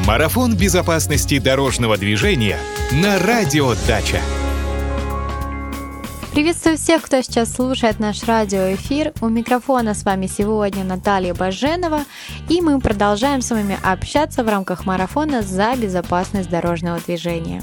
Марафон безопасности дорожного движения на Радио Дача. Приветствую всех, кто сейчас слушает наш радиоэфир. У микрофона с вами сегодня Наталья Баженова, и мы продолжаем с вами общаться в рамках марафона за безопасность дорожного движения.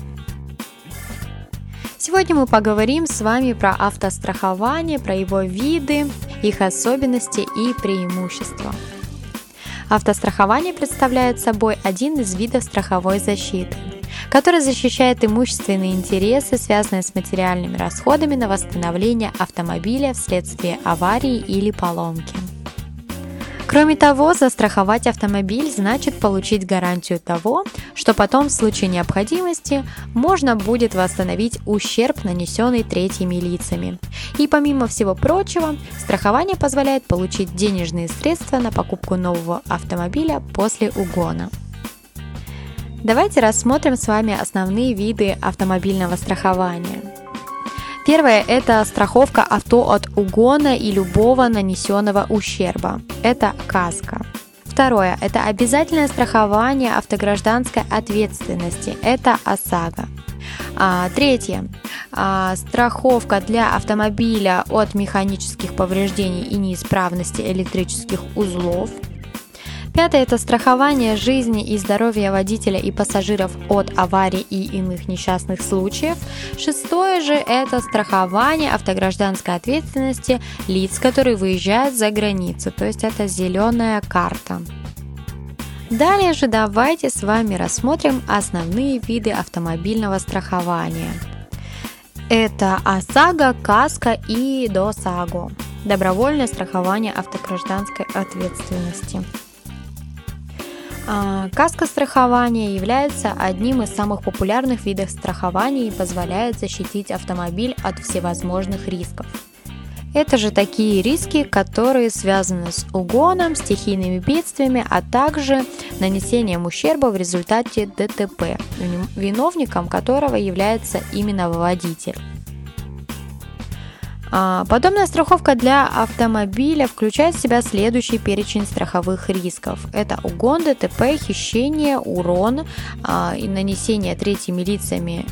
Сегодня мы поговорим с вами про автострахование, про его виды, их особенности и преимущества. Автострахование представляет собой один из видов страховой защиты, который защищает имущественные интересы, связанные с материальными расходами на восстановление автомобиля вследствие аварии или поломки. Кроме того, застраховать автомобиль значит получить гарантию того, что потом в случае необходимости можно будет восстановить ущерб, нанесенный третьими лицами. И помимо всего прочего, страхование позволяет получить денежные средства на покупку нового автомобиля после угона. Давайте рассмотрим с вами основные виды автомобильного страхования. Первое – это страховка авто от угона и любого нанесенного ущерба. Это каска. Второе – это обязательное страхование автогражданской ответственности. Это ОСАГО. Третье – страховка для автомобиля от механических повреждений и неисправности электрических узлов. Пятое – это страхование жизни и здоровья водителя и пассажиров от аварий и иных несчастных случаев. Шестое же – это страхование автогражданской ответственности лиц, которые выезжают за границу, то есть это зеленая карта. Далее же давайте с вами рассмотрим основные виды автомобильного страхования. Это ОСАГО, каска и ДОСАГО – добровольное страхование автогражданской ответственности. Каскострахование является одним из самых популярных видов страхования и позволяет защитить автомобиль от всевозможных рисков. Это же такие риски, которые связаны с угоном, стихийными бедствиями, а также нанесением ущерба в результате ДТП, виновником которого является именно водитель. Подобная страховка для автомобиля включает в себя следующий перечень страховых рисков. Это угон, ДТП, хищение, урон и нанесение третьими лицами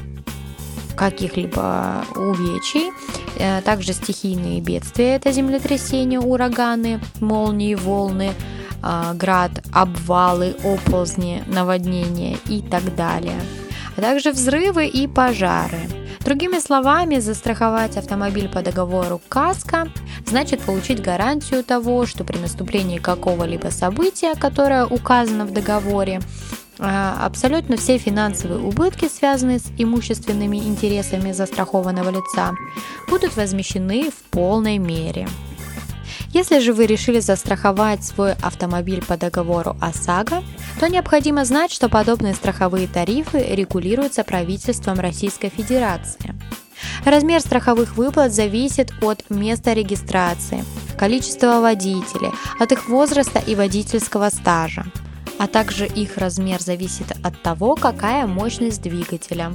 каких-либо увечий. Также стихийные бедствия – это землетрясения, ураганы, молнии, волны, град, обвалы, оползни, наводнения и так далее. А также взрывы и пожары. Другими словами, застраховать автомобиль по договору КАСКО значит получить гарантию того, что при наступлении какого-либо события, которое указано в договоре, абсолютно все финансовые убытки, связанные с имущественными интересами застрахованного лица, будут возмещены в полной мере. Если же вы решили застраховать свой автомобиль по договору ОСАГО, то необходимо знать, что подобные страховые тарифы регулируются правительством Российской Федерации. Размер страховых выплат зависит от места регистрации, количества водителей, от их возраста и водительского стажа, а также их размер зависит от того, какая мощность двигателя,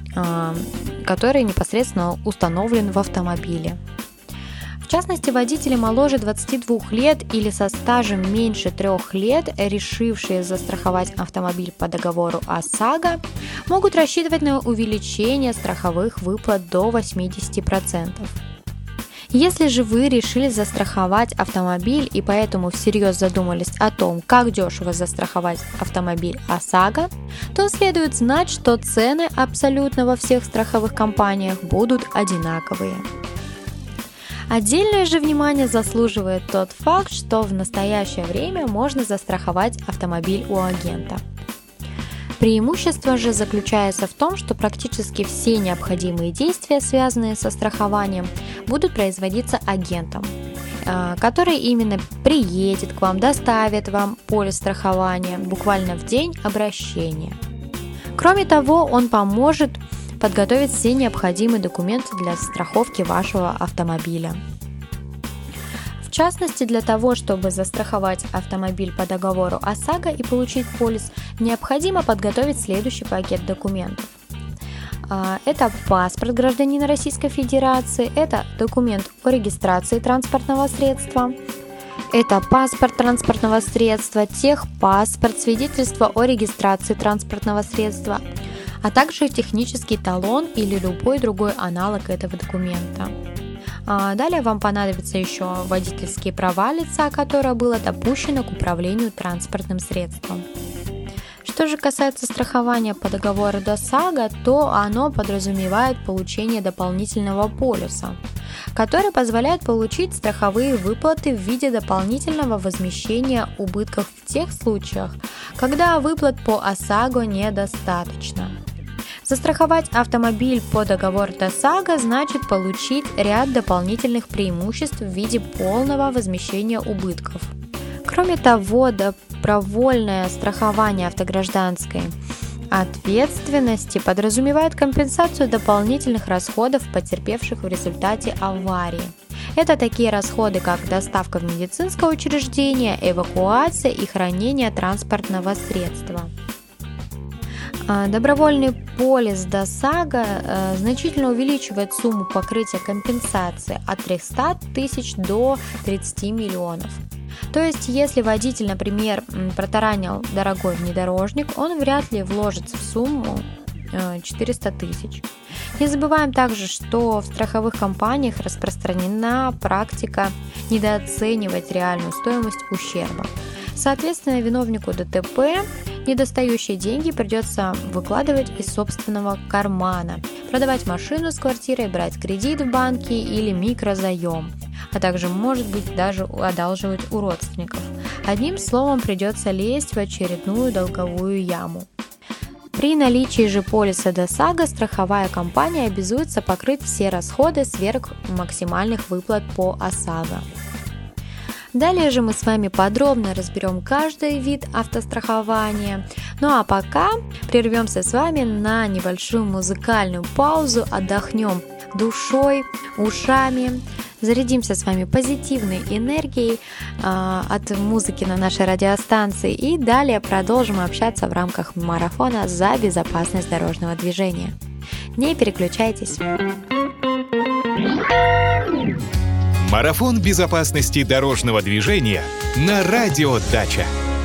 который непосредственно установлен в автомобиле. В частности, водители моложе 22 лет или со стажем меньше 3 лет, решившие застраховать автомобиль по договору ОСАГО, могут рассчитывать на увеличение страховых выплат до 80%. Если же вы решили застраховать автомобиль и поэтому всерьез задумались о том, как дешево застраховать автомобиль ОСАГО, то следует знать, что цены абсолютно во всех страховых компаниях будут одинаковые. Отдельное же внимание заслуживает тот факт, что в настоящее время можно застраховать автомобиль у агента. Преимущество же заключается в том, что практически все необходимые действия, связанные со страхованием, будут производиться агентом, который именно приедет к вам, доставит вам полис страхования буквально в день обращения. Кроме того, он поможет подготовить все необходимые документы для страховки вашего автомобиля. В частности, для того, чтобы застраховать автомобиль по договору ОСАГО и получить полис, необходимо подготовить следующий пакет документов. Это паспорт гражданина Российской Федерации, это документ о регистрации транспортного средства, Это паспорт транспортного средства, техпаспорт, свидетельство о регистрации транспортного средства, а также технический талон или любой другой аналог этого документа. Далее вам понадобятся еще водительские права лица, которое было допущено к управлению транспортным средством. Что же касается страхования по договору ДОСАГО, то оно подразумевает получение дополнительного полюса, который позволяет получить страховые выплаты в виде дополнительного возмещения убытков в тех случаях, когда выплат по ОСАГО недостаточно. Застраховать автомобиль по договору ДОСАГО значит получить ряд дополнительных преимуществ в виде полного возмещения убытков. Кроме того, добровольное страхование автогражданской ответственности подразумевает компенсацию дополнительных расходов потерпевших в результате аварии. Это такие расходы, как доставка в медицинское учреждение, эвакуация и хранение транспортного средства. Добровольный полис ДОСАГО значительно увеличивает сумму покрытия компенсации от 300 тысяч до 30 миллионов. То есть, если водитель, например, протаранил дорогой внедорожник, он вряд ли вложится в сумму 400 тысяч. Не забываем также, что в страховых компаниях распространена практика недооценивать реальную стоимость ущерба. Соответственно, виновнику ДТП недостающие деньги придется выкладывать из собственного кармана, продавать машину с квартирой, брать кредит в банке или микрозаем, а также, может быть, даже одалживать у родственников. Одним словом, придется лезть в очередную долговую яму. При наличии же полиса ДОСАГО страховая компания обязуется покрыть все расходы сверх максимальных выплат по ОСАГО. Далее же мы с вами подробно разберем каждый вид автострахования. Ну а пока прервемся с вами на небольшую музыкальную паузу, отдохнем душой, ушами, зарядимся с вами позитивной энергией от музыки на нашей радиостанции и далее продолжим общаться в рамках марафона за безопасность дорожного движения. Не переключайтесь. Марафон безопасности дорожного движения на Радио Дача.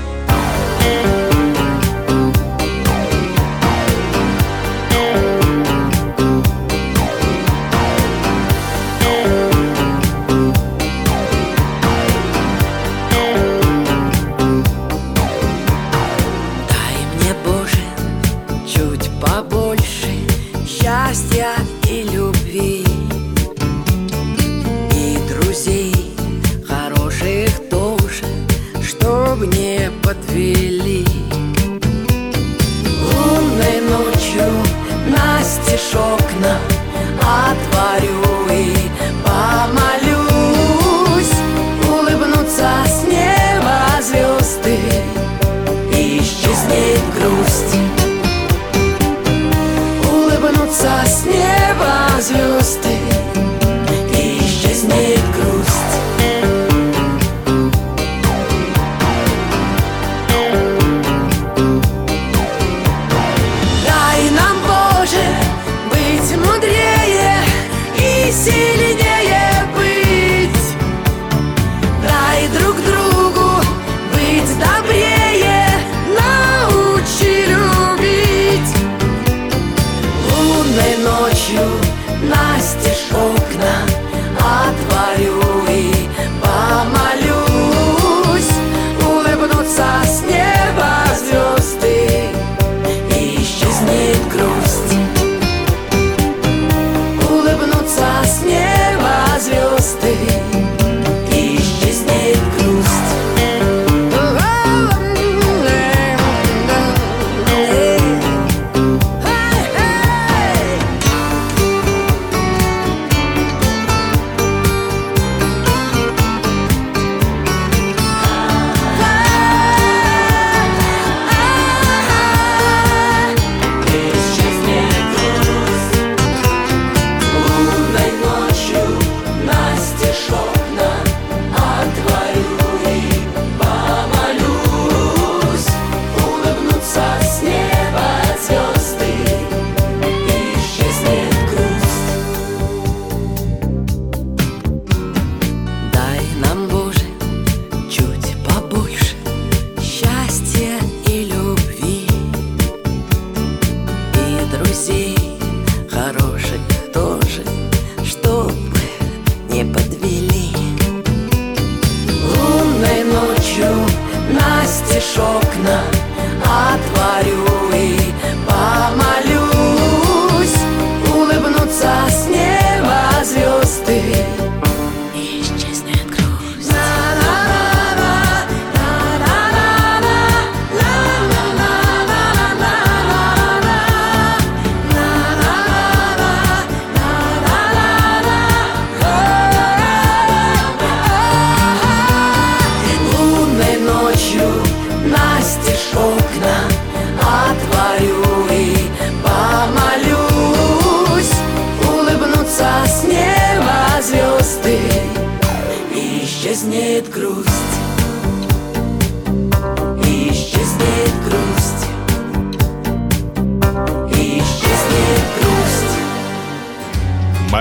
Дай мне, Боже, чуть побольше счастья и любви. Хороших тоже, чтоб не подвели. Лунной ночью настежь окна отворю и помолюсь. Улыбнутся с неба звезды, исчезнет грусть. Улыбнутся с неба звезды, исчезнет грусть. Дай нам, Боже, быть мудрее и сильнее быть. Дай друг другу быть добрее, научи любить.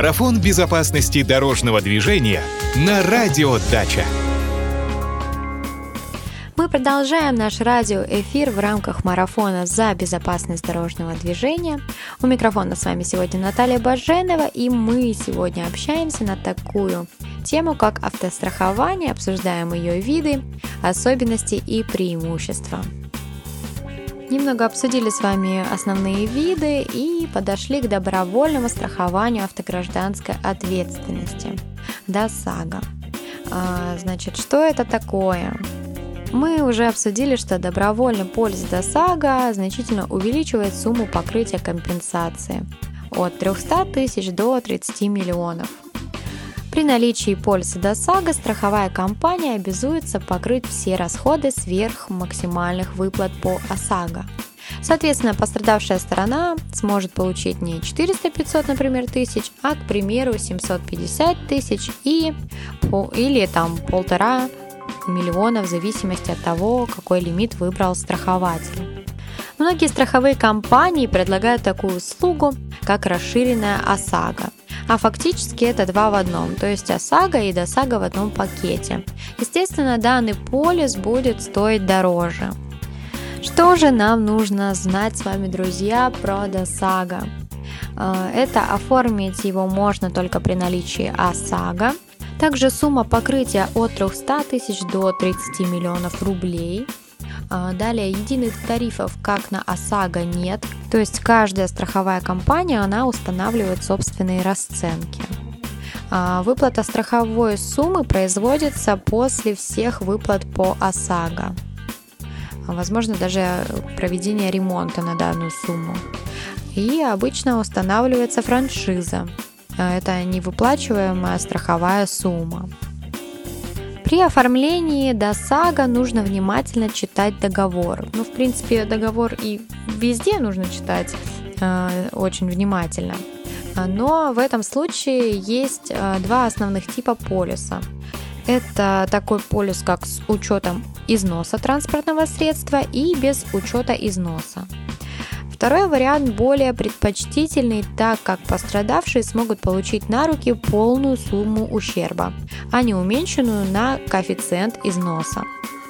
Марафон безопасности дорожного движения на Радио Дача. Мы продолжаем наш радиоэфир в рамках марафона за безопасность дорожного движения. У микрофона с вами сегодня Наталья Баженова, и мы сегодня общаемся на такую тему, как автострахование, обсуждаем ее виды, особенности и преимущества. Немного обсудили с вами основные виды и подошли к добровольному страхованию автогражданской ответственности ДОСАГО. Значит, что это такое? Мы уже обсудили, что добровольный полис ДОСАГО значительно увеличивает сумму покрытия компенсации от 300 тысяч до 30 миллионов. При наличии полиса ДОСАГО страховая компания обязуется покрыть все расходы сверх максимальных выплат по ОСАГО. Соответственно, пострадавшая сторона сможет получить не 400-500, например, тысяч, а, к примеру, 750 тысяч или там 1,5 миллиона в зависимости от того, какой лимит выбрал страхователь. Многие страховые компании предлагают такую услугу, как расширенная ОСАГО. А фактически это 2 в 1, то есть ОСАГО и ДОСАГО в одном пакете. Естественно, данный полис будет стоить дороже. Что же нам нужно знать с вами, друзья, про ДОСАГО? Это оформить его можно только при наличии ОСАГО. Также сумма покрытия от 300 тысяч до 30 миллионов рублей. Далее, единых тарифов как на ОСАГО нет, то есть каждая страховая компания она устанавливает собственные расценки. Выплата страховой суммы производится после всех выплат по ОСАГО. Возможно, даже проведение ремонта на данную сумму. И обычно устанавливается франшиза. Это невыплачиваемая страховая сумма. При оформлении ДОСАГО нужно внимательно читать договор. В принципе, договор и везде нужно читать очень внимательно. Но в этом случае есть 2 основных типа полиса. Это такой полис, как с учетом износа транспортного средства и без учета износа. Второй вариант более предпочтительный, так как пострадавшие смогут получить на руки полную сумму ущерба, а не уменьшенную на коэффициент износа.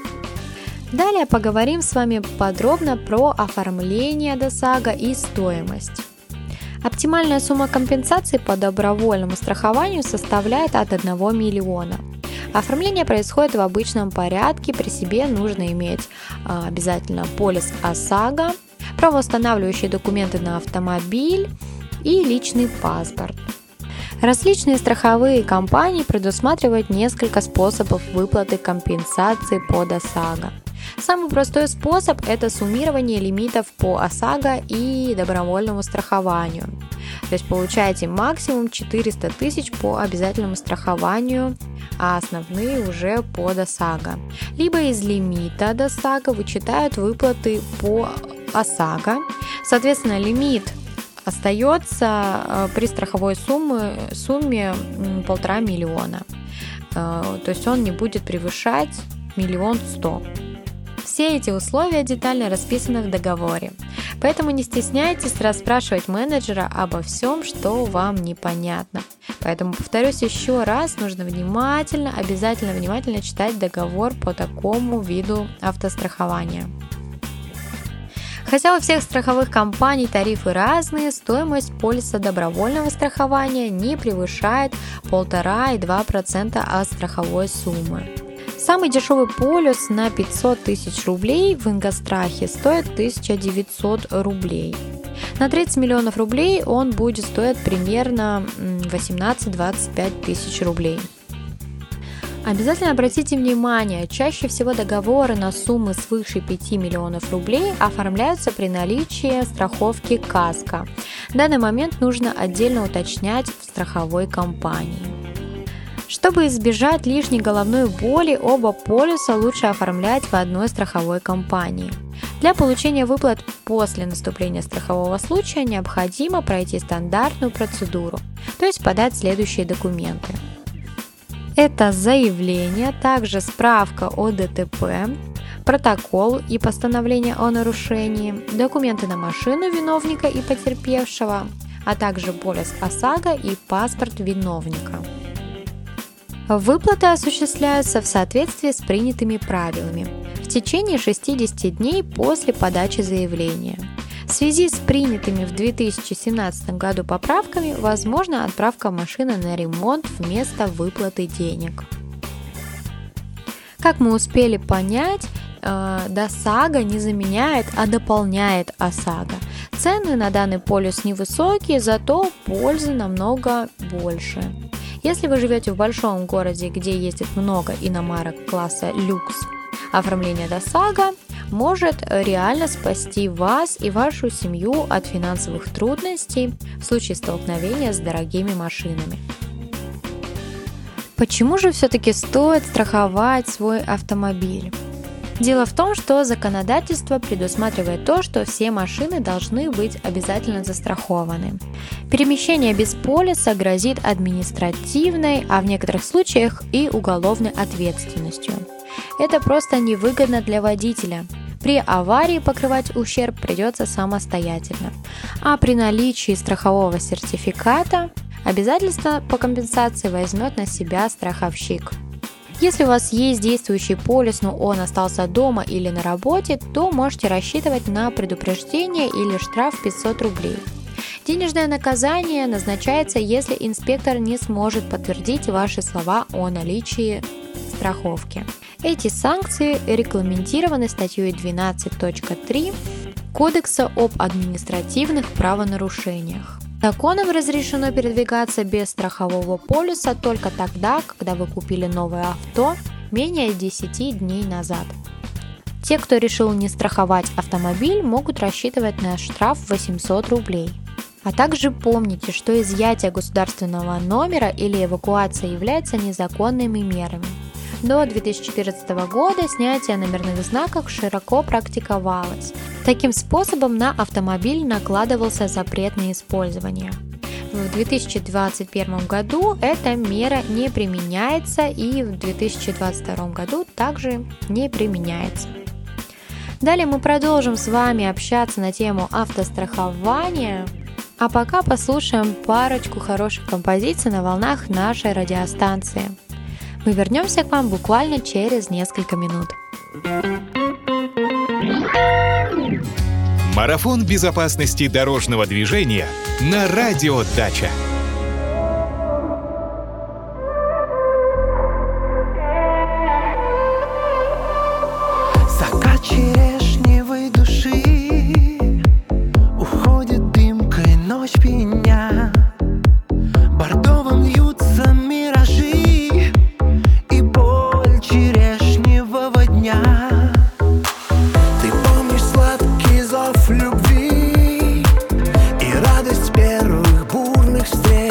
Далее поговорим с вами подробно про оформление ДОСАГО и стоимость. Оптимальная сумма компенсации по добровольному страхованию составляет от 1 миллиона. Оформление происходит в обычном порядке, при себе нужно иметь обязательно полис ОСАГО, правоустанавливающие документы на автомобиль и личный паспорт. Различные страховые компании предусматривают несколько способов выплаты компенсации по ДОСАГО. Самый простой способ – это суммирование лимитов по ОСАГО и добровольному страхованию. То есть получаете максимум 400 тысяч по обязательному страхованию, а основные уже по ДОСАГО. Либо из лимита ДОСАГО вычитают выплаты по ОСАГО. Соответственно, лимит остается при страховой сумме 1,5 миллиона. То есть он не будет превышать 1 100 000. Все эти условия детально расписаны в договоре. Поэтому не стесняйтесь расспрашивать менеджера обо всем, что вам непонятно. Поэтому, повторюсь еще раз, нужно обязательно внимательно читать договор по такому виду автострахования. Хотя у всех страховых компаний тарифы разные, стоимость полиса добровольного страхования не превышает 1,5-2% от страховой суммы. Самый дешевый полис на 500 тысяч рублей в Ингосстрахе стоит 1900 рублей. На 30 миллионов рублей он будет стоить примерно 18-25 тысяч рублей. Обязательно обратите внимание, чаще всего договоры на суммы свыше 5 миллионов рублей оформляются при наличии страховки КАСКО. Данный момент нужно отдельно уточнять в страховой компании. Чтобы избежать лишней головной боли, оба полиса лучше оформлять в одной страховой компании. Для получения выплат после наступления страхового случая необходимо пройти стандартную процедуру, то есть подать следующие документы. Это заявление, также справка о ДТП, протокол и постановление о нарушении, документы на машину виновника и потерпевшего, а также полис ОСАГО и паспорт виновника. Выплаты осуществляются в соответствии с принятыми правилами в течение 60 дней после подачи заявления. В связи с принятыми в 2017 году поправками возможна отправка машины на ремонт вместо выплаты денег. Как мы успели понять, ДОСАГО не заменяет, а дополняет ОСАГО. Цены на данный полис невысокие, зато пользы намного больше. Если вы живете в большом городе, где ездит много иномарок класса люкс, оформление ДОСАГО может реально спасти вас и вашу семью от финансовых трудностей в случае столкновения с дорогими машинами. Почему же все-таки стоит страховать свой автомобиль? Дело в том, что законодательство предусматривает то, что все машины должны быть обязательно застрахованы. Перемещение без полиса грозит административной, а в некоторых случаях и уголовной ответственностью. Это просто невыгодно для водителя. При аварии покрывать ущерб придется самостоятельно. А при наличии страхового сертификата обязательство по компенсации возьмет на себя страховщик. Если у вас есть действующий полис, но он остался дома или на работе, то можете рассчитывать на предупреждение или штраф 500 рублей. Денежное наказание назначается, если инспектор не сможет подтвердить ваши слова о наличии страховки. Эти санкции регламентированы статьей 12.3 Кодекса об административных правонарушениях. Законом разрешено передвигаться без страхового полиса только тогда, когда вы купили новое авто менее 10 дней назад. Те, кто решил не страховать автомобиль, могут рассчитывать на штраф 800 рублей. А также помните, что изъятие государственного номера или эвакуация являются незаконными мерами. До 2014 года снятие номерных знаков широко практиковалось. Таким способом на автомобиль накладывался запрет на использование. В 2021 году эта мера не применяется и в 2022 году также не применяется. Далее мы продолжим с вами общаться на тему автострахования, а пока послушаем парочку хороших композиций на волнах нашей радиостанции. Мы вернемся к вам буквально через несколько минут. Марафон безопасности дорожного движения на Радио Дача. Закат черешневой души уходит дымкой, ночь пеня. Бордовым льются миражи и боль черешневого дня. Ты помнишь сладкий зов любви и радость первых бурных встреч.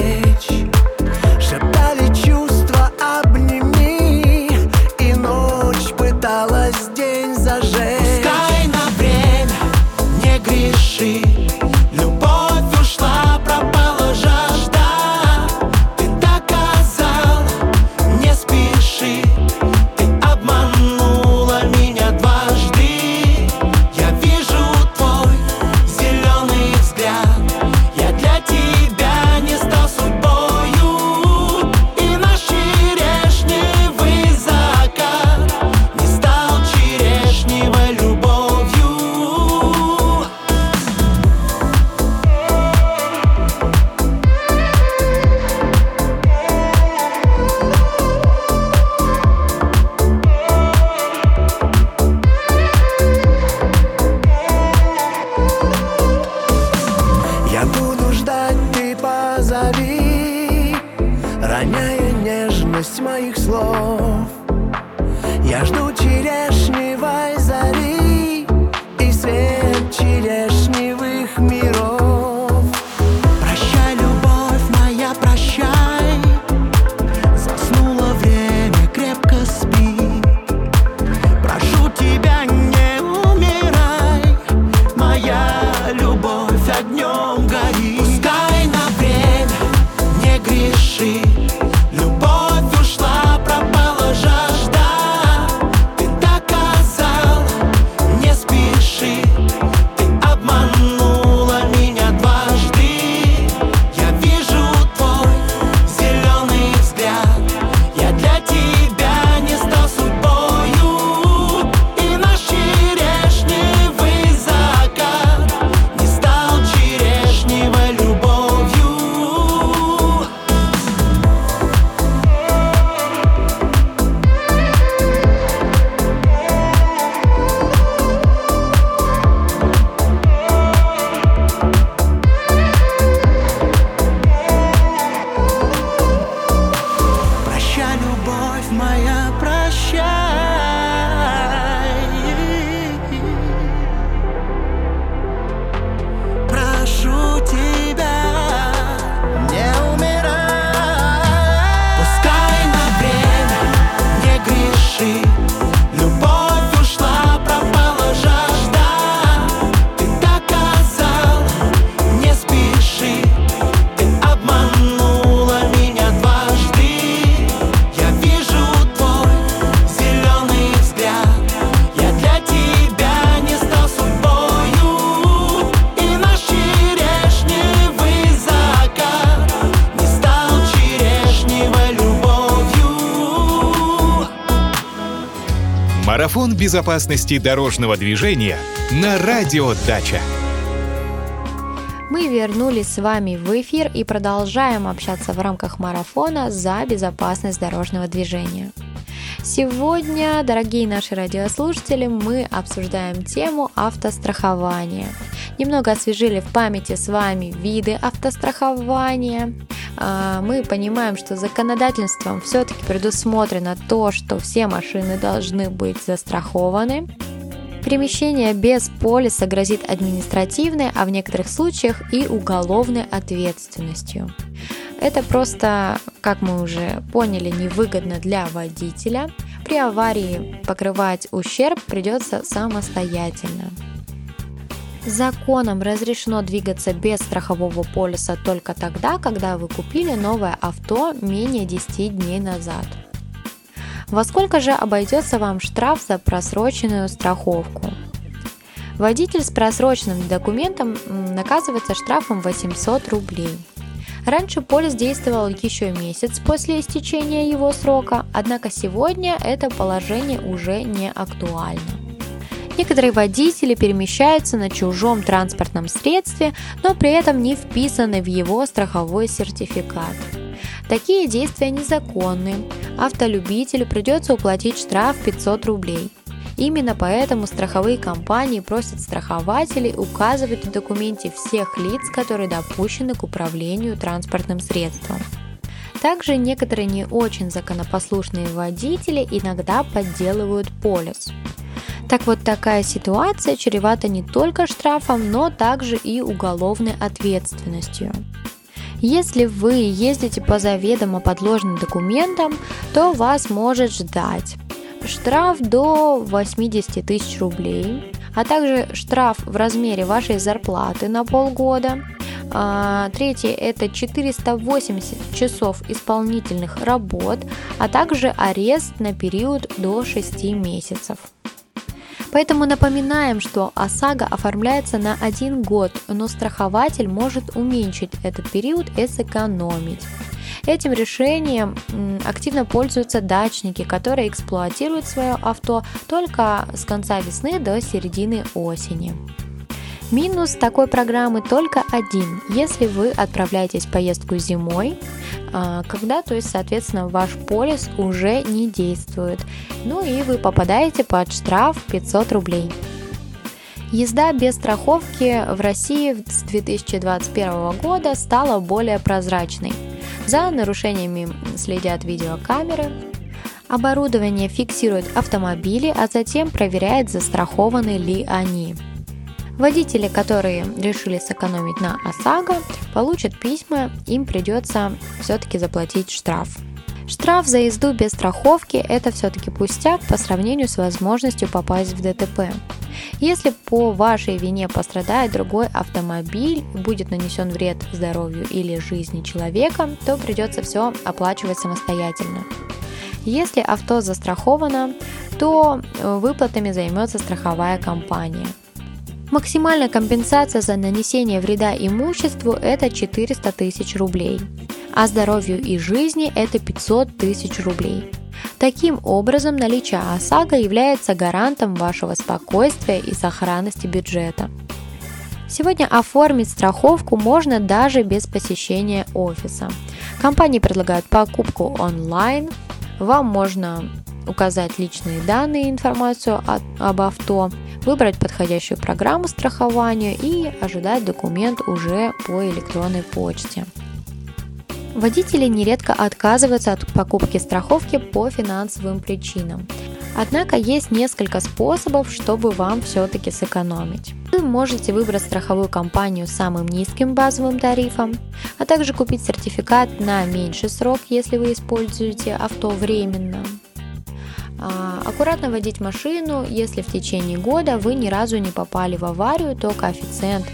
Марафон безопасности дорожного движения на Радио Дача. Мы вернулись с вами в эфир и продолжаем общаться в рамках марафона за безопасность дорожного движения. Сегодня, дорогие наши радиослушатели, мы обсуждаем тему автострахования. Немного освежили в памяти с вами виды автострахования. Мы понимаем, что законодательством все-таки предусмотрено то, что все машины должны быть застрахованы. Перемещение без полиса грозит административной, а в некоторых случаях и уголовной ответственностью. Это просто, как мы уже поняли, невыгодно для водителя. При аварии покрывать ущерб придется самостоятельно. Законом разрешено двигаться без страхового полиса только тогда, когда вы купили новое авто менее 10 дней назад. Во сколько же обойдется вам штраф за просроченную страховку? Водитель с просроченным документом наказывается штрафом 800 рублей. Раньше полис действовал еще месяц после истечения его срока, однако сегодня это положение уже не актуально. Некоторые водители перемещаются на чужом транспортном средстве, но при этом не вписаны в его страховой сертификат. Такие действия незаконны. Автолюбителю придется уплатить штраф 500 рублей. Именно поэтому страховые компании просят страхователей указывать в документе всех лиц, которые допущены к управлению транспортным средством. Также некоторые не очень законопослушные водители иногда подделывают полис. Так вот, такая ситуация чревата не только штрафом, но также и уголовной ответственностью. Если вы ездите по заведомо подложным документам, то вас может ждать штраф до 80 тысяч рублей, а также штраф в размере вашей зарплаты на полгода. Третье – это 480 часов исполнительных работ, а также арест на период до 6 месяцев. Поэтому напоминаем, что ОСАГО оформляется на 1 год, но страхователь может уменьшить этот период и сэкономить. Этим решением активно пользуются дачники, которые эксплуатируют свое авто только с конца весны до середины осени. Минус такой программы только один, если вы отправляетесь в поездку зимой, когда, соответственно, ваш полис уже не действует, и вы попадаете под штраф 500 рублей. Езда без страховки в России с 2021 года стала более прозрачной. За нарушениями следят видеокамеры, оборудование фиксирует автомобили, а затем проверяет, застрахованы ли они. Водители, которые решили сэкономить на ОСАГО, получат письма, им придется все-таки заплатить штраф. Штраф за езду без страховки – это все-таки пустяк по сравнению с возможностью попасть в ДТП. Если по вашей вине пострадает другой автомобиль, будет нанесен вред здоровью или жизни человека, то придется все оплачивать самостоятельно. Если авто застраховано, то выплатами займется страховая компания. Максимальная компенсация за нанесение вреда имуществу – это 400 тысяч рублей, а здоровью и жизни – это 500 тысяч рублей. Таким образом, наличие ОСАГО является гарантом вашего спокойствия и сохранности бюджета. Сегодня оформить страховку можно даже без посещения офиса. Компании предлагают покупку онлайн, вам можно указать личные данные и информацию об авто, выбрать подходящую программу страхования и ожидать документ уже по электронной почте. Водители нередко отказываются от покупки страховки по финансовым причинам. Однако есть несколько способов, чтобы вам все-таки сэкономить. Вы можете выбрать страховую компанию с самым низким базовым тарифом, а также купить сертификат на меньший срок, если вы используете авто временно. Аккуратно водить машину, если в течение года вы ни разу не попали в аварию, то коэффициент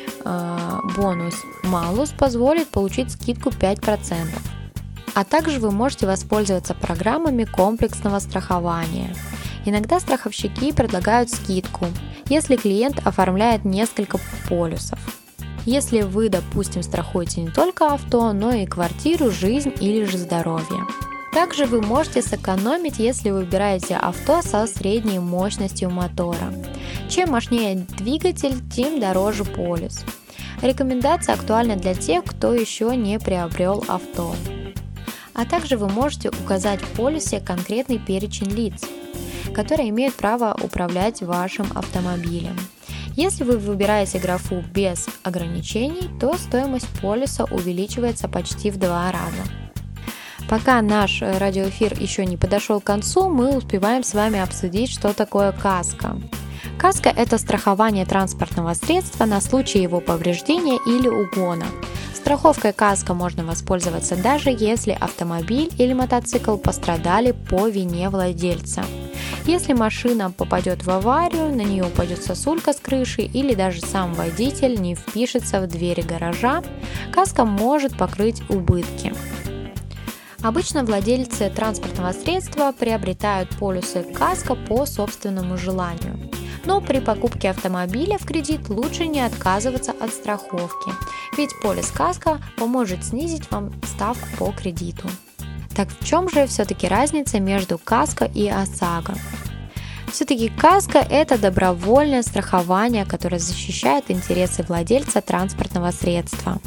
бонус-малус позволит получить скидку 5%. А также вы можете воспользоваться программами комплексного страхования. Иногда страховщики предлагают скидку, если клиент оформляет несколько полюсов. Если вы, допустим, страхуете не только авто, но и квартиру, жизнь или же здоровье. Также вы можете сэкономить, если выбираете авто со средней мощностью мотора. Чем мощнее двигатель, тем дороже полис. Рекомендация актуальна для тех, кто еще не приобрел авто. А также вы можете указать в полисе конкретный перечень лиц, которые имеют право управлять вашим автомобилем. Если вы выбираете графу без ограничений, то стоимость полиса увеличивается почти в 2 раза. Пока наш радиоэфир еще не подошел к концу, мы успеваем с вами обсудить, что такое каско. Каско – это страхование транспортного средства на случай его повреждения или угона. Страховкой каско можно воспользоваться даже если автомобиль или мотоцикл пострадали по вине владельца. Если машина попадет в аварию, на нее упадет сосулька с крыши или даже сам водитель не впишется в двери гаража, каско может покрыть убытки. Обычно владельцы транспортного средства приобретают полисы каско по собственному желанию. Но при покупке автомобиля в кредит лучше не отказываться от страховки, ведь полис каско поможет снизить вам ставку по кредиту. Так в чем же все-таки разница между каско и ОСАГО? Все-таки каско – это добровольное страхование, которое защищает интересы владельца транспортного средства.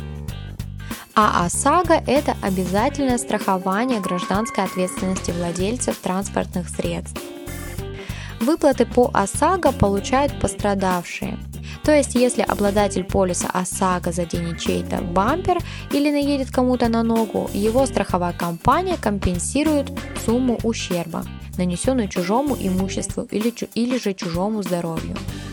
А ОСАГО – это обязательное страхование гражданской ответственности владельцев транспортных средств. Выплаты по ОСАГО получают пострадавшие. То есть, если обладатель полиса ОСАГО заденет чей-то бампер или наедет кому-то на ногу, его страховая компания компенсирует сумму ущерба, нанесенную чужому имуществу или же чужому здоровью.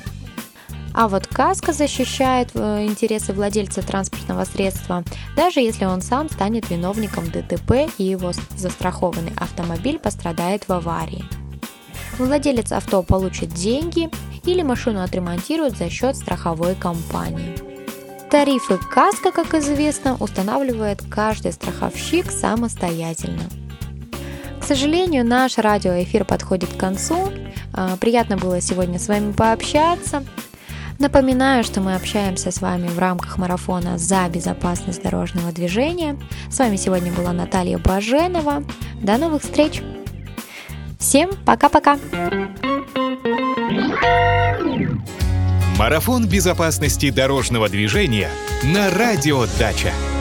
А вот каско защищает интересы владельца транспортного средства, даже если он сам станет виновником ДТП и его застрахованный автомобиль пострадает в аварии. Владелец авто получит деньги или машину отремонтируют за счет страховой компании. Тарифы каско, как известно, устанавливает каждый страховщик самостоятельно. К сожалению, наш радиоэфир подходит к концу. Приятно было сегодня с вами пообщаться. Напоминаю, что мы общаемся с вами в рамках марафона «За безопасность дорожного движения». С вами сегодня была Наталья Баженова. До новых встреч! Всем пока-пока! Марафон безопасности дорожного движения на Радио Дача.